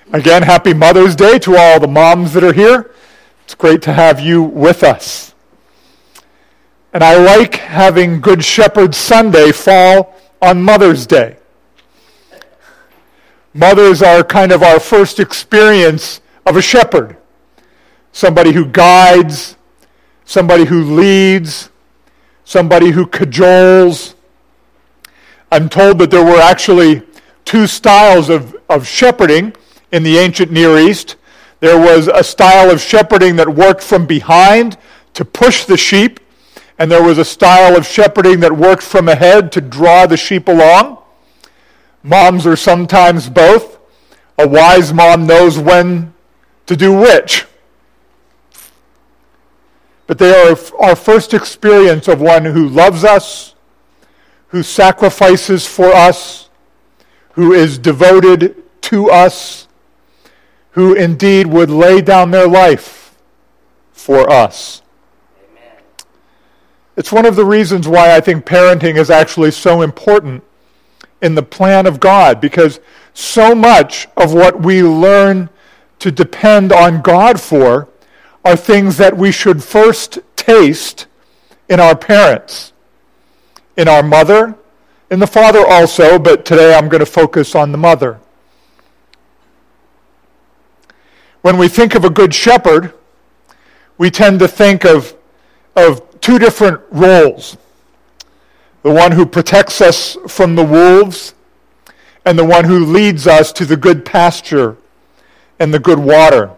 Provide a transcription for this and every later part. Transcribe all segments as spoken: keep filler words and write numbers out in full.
Again, happy Mother's Day to all the moms that are here. It's great to have you with us. And I like having Good Shepherd Sunday fall on Mother's Day. Mothers are kind of our first experience of a shepherd. Somebody who guides, somebody who leads, somebody who cajoles. I'm told that there were actually two styles of, of shepherding in the ancient Near East. There was a style of shepherding that worked from behind to push the sheep, and there was a style of shepherding that worked from ahead to draw the sheep along. Moms are sometimes both. A wise mom knows when to do which. But they are our first experience of one who loves us, who sacrifices for us, who is devoted to us, who indeed would lay down their life for us. Amen. It's one of the reasons why I think parenting is actually so important in the plan of God, because so much of what we learn to depend on God for are things that we should first taste in our parents, in our mother, in the father also, but today I'm going to focus on the mother. When we think of a good shepherd, we tend to think of, of two different roles. The one who protects us from the wolves, and the one who leads us to the good pasture and the good water.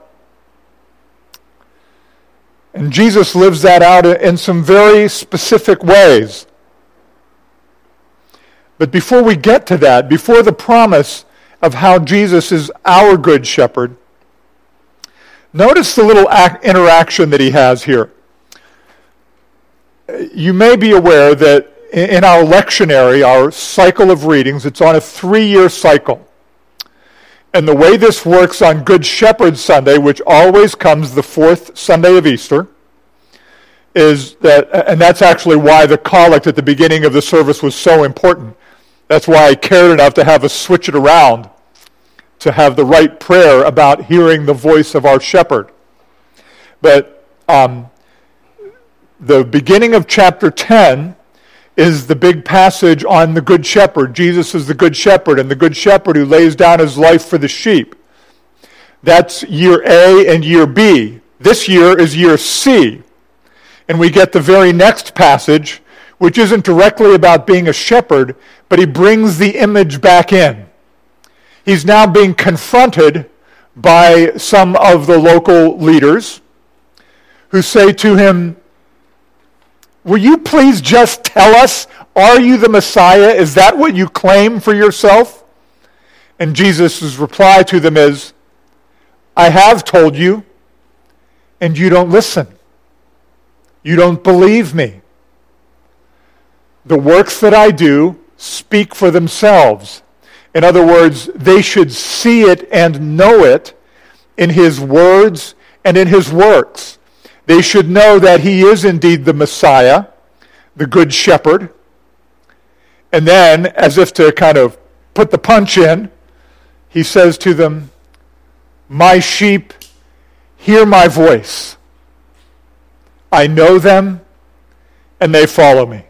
And Jesus lives that out in some very specific ways. But before we get to that, before the promise of how Jesus is our good shepherd, notice the little act, interaction that he has here. You may be aware that in our lectionary, our cycle of readings, it's on a three-year cycle. And the way this works on Good Shepherd Sunday, which always comes the fourth Sunday of Easter, is that, and that's actually why the collect at the beginning of the service was so important. That's why I cared enough to have us switch it around, to have the right prayer about hearing the voice of our shepherd. But um, the beginning of chapter ten is the big passage on the Good Shepherd. Jesus is the Good Shepherd, and the Good Shepherd who lays down his life for the sheep. That's year A and year B. This year is year C. And we get the very next passage, which isn't directly about being a shepherd, but he brings the image back in. He's now being confronted by some of the local leaders who say to him, "Will you please just tell us, are you the Messiah? Is that what you claim for yourself?" And Jesus' reply to them is, "I have told you, and you don't listen. You don't believe me. The works that I do speak for themselves." In other words, they should see it and know it in his words and in his works. They should know that he is indeed the Messiah, the Good Shepherd. And then, as if to kind of put the punch in, he says to them, "My sheep hear my voice. I know them, and they follow me."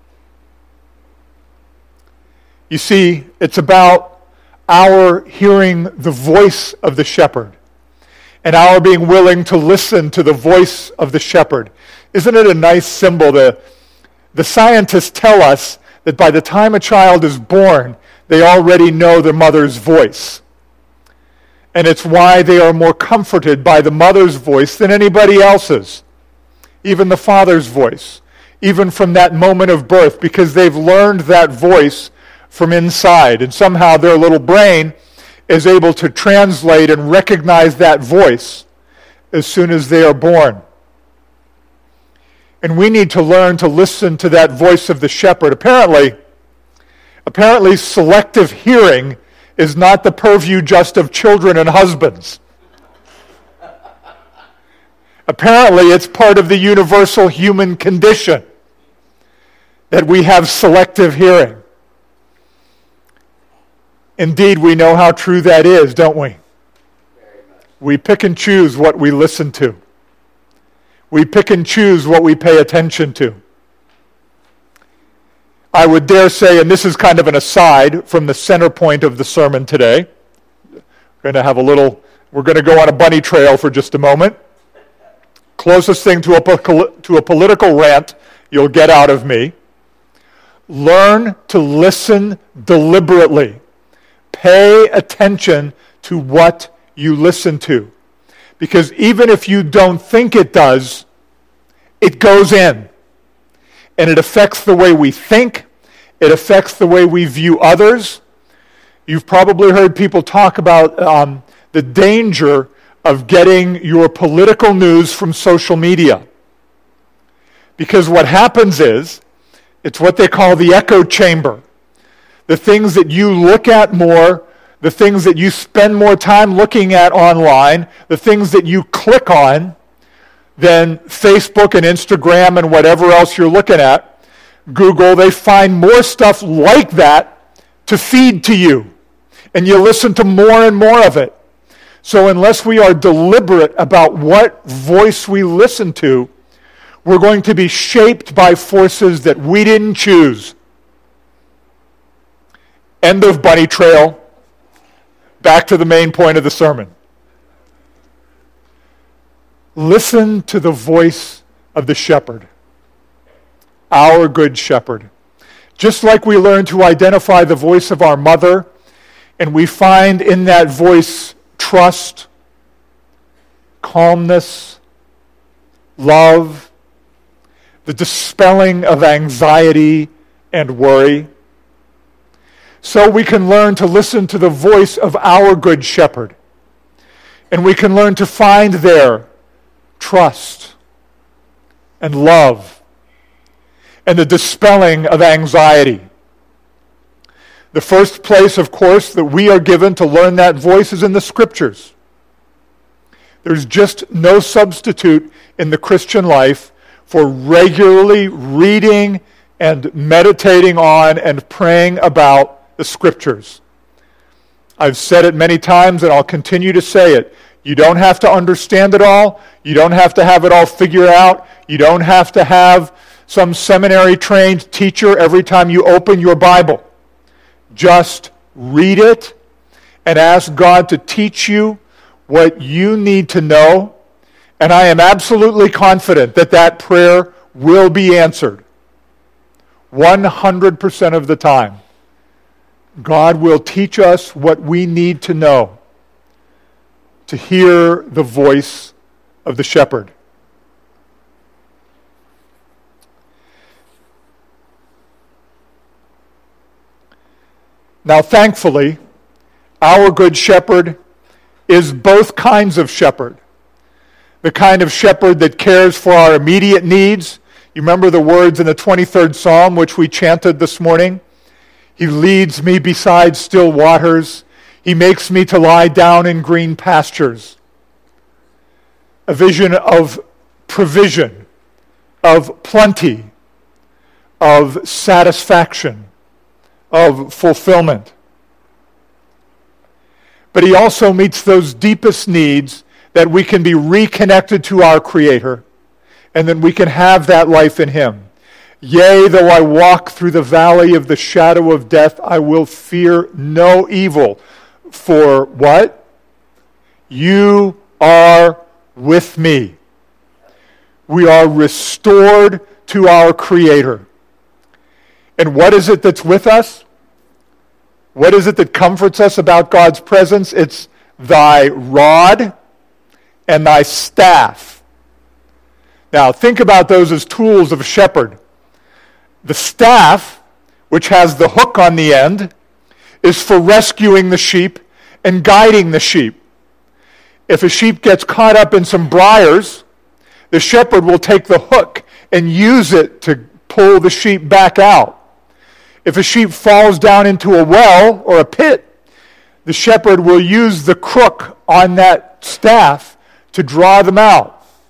You see, it's about our hearing the voice of the shepherd and our being willing to listen to the voice of the shepherd. Isn't it a nice symbol? The, the scientists tell us that by the time a child is born, they already know their mother's voice. And it's why they are more comforted by the mother's voice than anybody else's, even the father's voice, even from that moment of birth, because they've learned that voice from inside. And somehow their little brain is able to translate and recognize that voice as soon as they are born. And we need to learn to listen to that voice of the shepherd. Apparently, apparently selective hearing is not the purview just of children and husbands. Apparently, it's part of the universal human condition that we have selective hearing. Indeed, we know how true that is, don't we? We pick and choose what we listen to. We pick and choose what we pay attention to. I would dare say, and this is kind of an aside from the center point of the sermon today. We're going to have a little, we're going to go on a bunny trail for just a moment. Closest thing to a, to a political rant you'll get out of me. Learn to listen deliberately. Pay attention to what you listen to. Because even if you don't think it does, it goes in. And it affects the way we think. It affects the way we view others. You've probably heard people talk about um, the danger of getting your political news from social media. Because what happens is, it's what they call the echo chamber. The things that you look at more, the things that you spend more time looking at online, the things that you click on than Facebook and Instagram and whatever else you're looking at, Google, they find more stuff like that to feed to you. And you listen to more and more of it. So unless we are deliberate about what voice we listen to, we're going to be shaped by forces that we didn't choose. End of bunny trail. Back to the main point of the sermon. Listen to the voice of the shepherd, our good shepherd. Just like we learn to identify the voice of our mother, and we find in that voice trust, calmness, love, the dispelling of anxiety and worry. So we can learn to listen to the voice of our good shepherd. And we can learn to find there trust and love and the dispelling of anxiety. The first place, of course, that we are given to learn that voice is in the Scriptures. There's just no substitute in the Christian life for regularly reading and meditating on and praying about the Scriptures. I've said it many times and I'll continue to say it. You don't have to understand it all. You don't have to have it all figured out. You don't have to have some seminary-trained teacher every time you open your Bible. Just read it and ask God to teach you what you need to know. And I am absolutely confident that that prayer will be answered. one hundred percent of the time. God will teach us what we need to know to hear the voice of the shepherd. Now, thankfully, our good shepherd is both kinds of shepherd. The kind of shepherd that cares for our immediate needs. You remember the words in the twenty-third Psalm, which we chanted this morning? He leads me beside still waters. He makes me to lie down in green pastures. A vision of provision, of plenty, of satisfaction, of fulfillment. But he also meets those deepest needs that we can be reconnected to our Creator, and then we can have that life in Him. Yea, though I walk through the valley of the shadow of death, I will fear no evil. For what? You are with me. We are restored to our Creator. And what is it that's with us? What is it that comforts us about God's presence? It's thy rod and thy staff. Now, think about those as tools of a shepherd. The staff, which has the hook on the end, is for rescuing the sheep and guiding the sheep. If a sheep gets caught up in some briars, the shepherd will take the hook and use it to pull the sheep back out. If a sheep falls down into a well or a pit, the shepherd will use the crook on that staff to draw them out.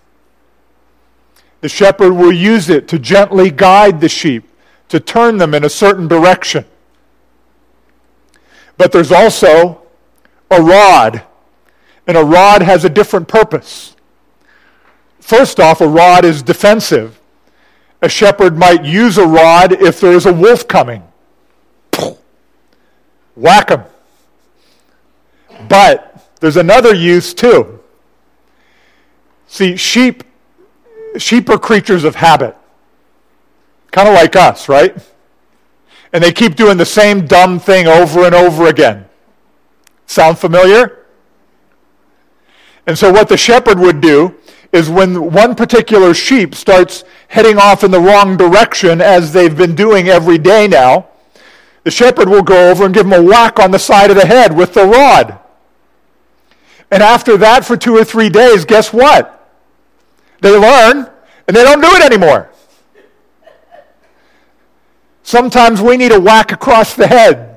The shepherd will use it to gently guide the sheep, to turn them in a certain direction. But there's also a rod, And a rod has a different purpose. First off, a rod is defensive. A shepherd might use a rod if there is a wolf coming. Whack him. But there's another use too. See, sheep, sheep are creatures of habit. Kind of like us, right? And they keep doing the same dumb thing over and over again. Sound familiar? And so what the shepherd would do is when one particular sheep starts heading off in the wrong direction, as they've been doing every day now, the shepherd will go over and give them a whack on the side of the head with the rod. And after that, for two or three days, guess what? They learn, and they don't do it anymore. Sometimes we need a whack across the head.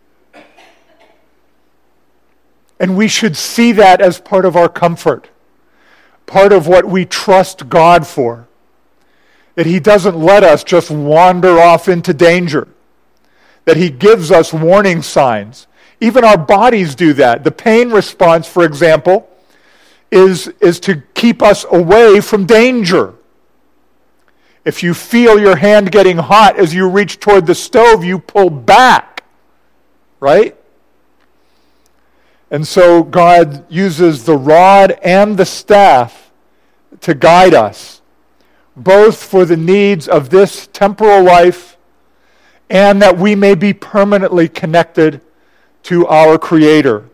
And we should see that as part of our comfort, part of what we trust God for, that He doesn't let us just wander off into danger, that He gives us warning signs. Even our bodies do that. The pain response, for example, is, is to keep us away from danger. If you feel your hand getting hot as you reach toward the stove, you pull back, right? And so God uses the rod and the staff to guide us, both for the needs of this temporal life and that we may be permanently connected to our Creator.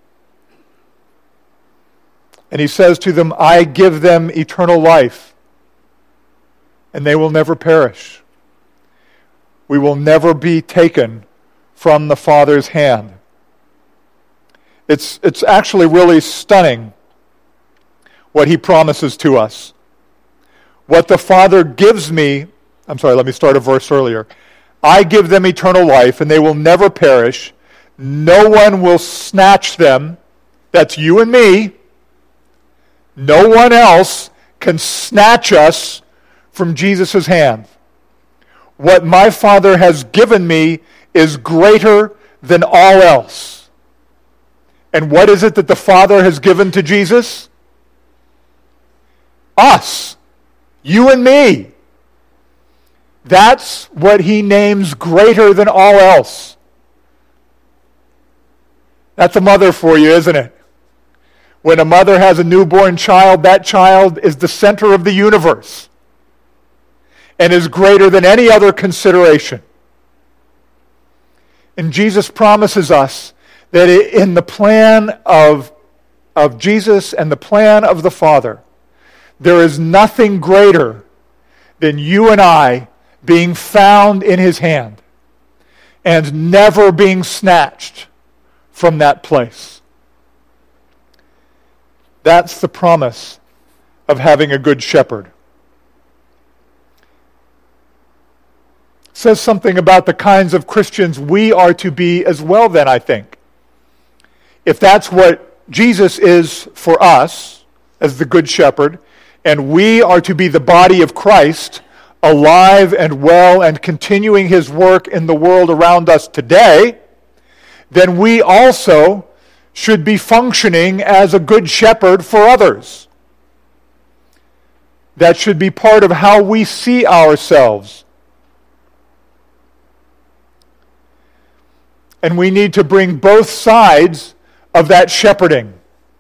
And He says to them, I give them eternal life, and they will never perish. We will never be taken from the Father's hand. It's, it's actually really stunning what He promises to us. What the Father gives me, I'm sorry, let me start a verse earlier. I give them eternal life, and they will never perish. No one will snatch them. That's you and me. No one else can snatch us from Jesus' hand. What my Father has given me is greater than all else. And what is it that the Father has given to Jesus? Us. You and me. That's what He names greater than all else. That's a mother for you, isn't it? When a mother has a newborn child, that child is the center of the universe and is greater than any other consideration. And Jesus promises us that in the plan of, of Jesus and the plan of the Father, there is nothing greater than you and I being found in His hand and never being snatched from that place. That's the promise of having a good shepherd. It says something about the kinds of Christians we are to be as well then, I think. If that's what Jesus is for us as the good shepherd, and we are to be the body of Christ, alive and well and continuing His work in the world around us today, then we also should be functioning as a good shepherd for others. That should be part of how we see ourselves. And we need to bring both sides of that shepherding.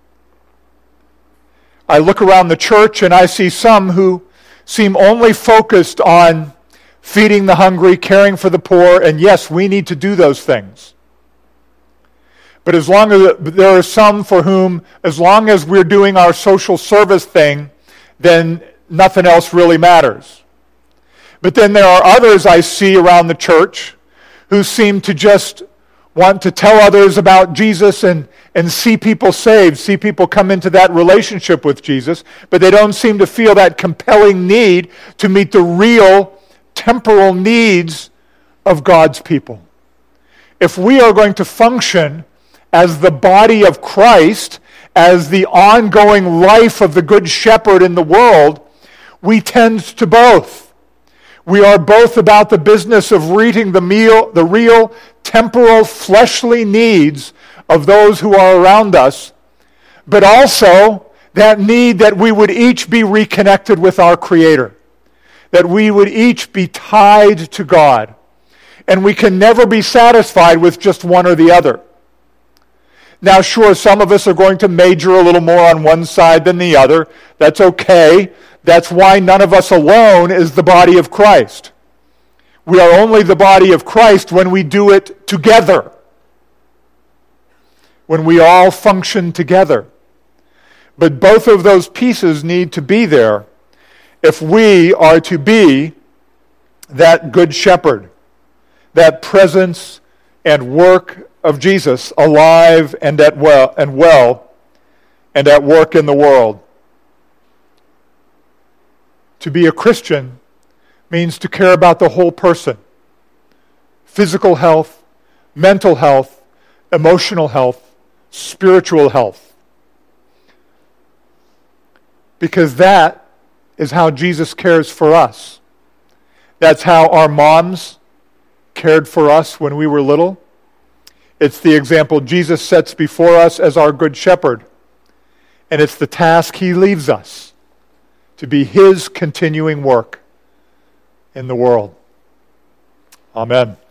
I look around the church and I see some who seem only focused on feeding the hungry, caring for the poor, and yes, we need to do those things. But as long as there are some for whom, as long as we're doing our social service thing, then nothing else really matters. But then there are others I see around the church who seem to just want to tell others about Jesus and, and see people saved, see people come into that relationship with Jesus, but they don't seem to feel that compelling need to meet the real temporal needs of God's people. If we are going to function as the body of Christ, as the ongoing life of the Good Shepherd in the world, we tend to both. We are both about the business of reading the meal, the real temporal fleshly needs of those who are around us, but also that need that we would each be reconnected with our Creator, that we would each be tied to God. And we can never be satisfied with just one or the other. Now, sure, some of us are going to major a little more on one side than the other. That's okay. That's why none of us alone is the body of Christ. We are only the body of Christ when we do it together, when we all function together. But both of those pieces need to be there if we are to be that good shepherd, that presence and work of Jesus alive and at well and well and at work in the world. To be a Christian means to care about the whole person. Physical health, mental health, emotional health, spiritual health. Because that is how Jesus cares for us. That's how our moms cared for us when we were little. It's the example Jesus sets before us as our good shepherd. And it's the task he leaves us to be his continuing work in the world. Amen.